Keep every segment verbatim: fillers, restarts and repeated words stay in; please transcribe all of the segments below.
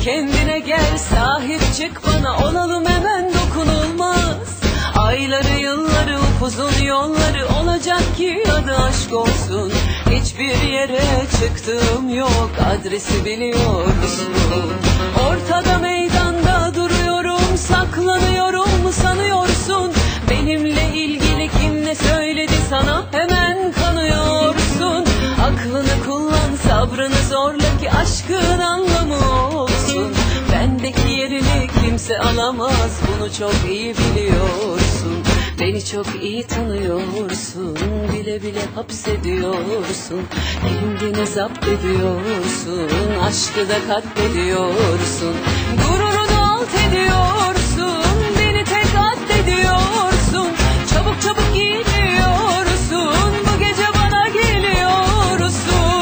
kendine gel, sahip çık bana, olalım hemen dokunulmaz. Ayları yılları upuzun yolları olacak ki adı aşk olsun. Hiçbir yere çıktığım yok, adresi biliyorsun. Ortada meydanda duruyorum, saklanıyorum sanıyorsun. Benimle ilgili kim ne söyledi sana, hemen kanıyorsun. Aklını kullan, sabrını zorla ki aşkın anlamı olsun. Bendeki yerini kimse alamaz, bunu çok iyi biliyorsun. Beni çok iyi tanıyorsun, bile bile hapsediyorsun. Elimde zapt ediyorsun, aşkı da katlediyorsun. Gururunu alt ediyorsun, beni tek addediyorsun. Çabuk çabuk gidiyorsun, bu gece bana geliyorsun.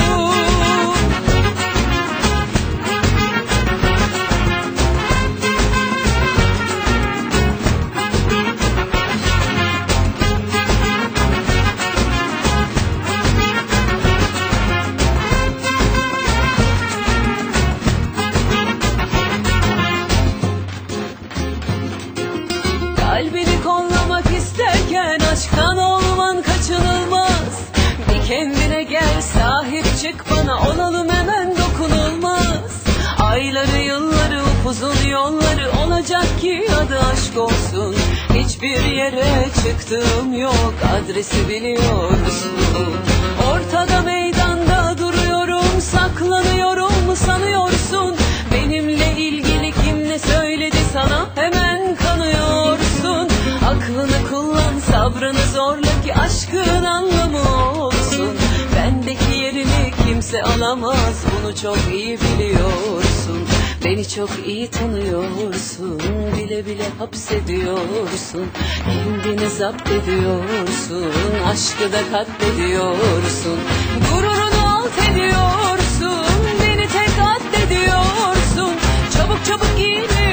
Kalbini kollamak isterken aşktan olman kaçınılmaz. Bir kendine gel, sahip çık bana, olalım hemen dokunulmaz. Ayları yılları upuzun yolları olacak ki adı aşk olsun. Hiçbir yere çıktığım yok, adresi biliyorsun. Ortada meydanda duruyorum, saklanıyorum sanıyorsun. Benimle ilgili kim ne söyledi sana, hemen kanıyorsun. Aklını kullan, sabrını zorla ki aşkın anlamı olsun. Bendeki yerini kimse alamaz, bunu çok iyi biliyorsun. Beni çok iyi tanıyorsun, bile bile hapsediyorsun. Kendini zapt ediyorsun, aşkı da katlediyorsun. Gururunu alt ediyorsun, beni tek addediyorsun. Çabuk çabuk gidiyorsun.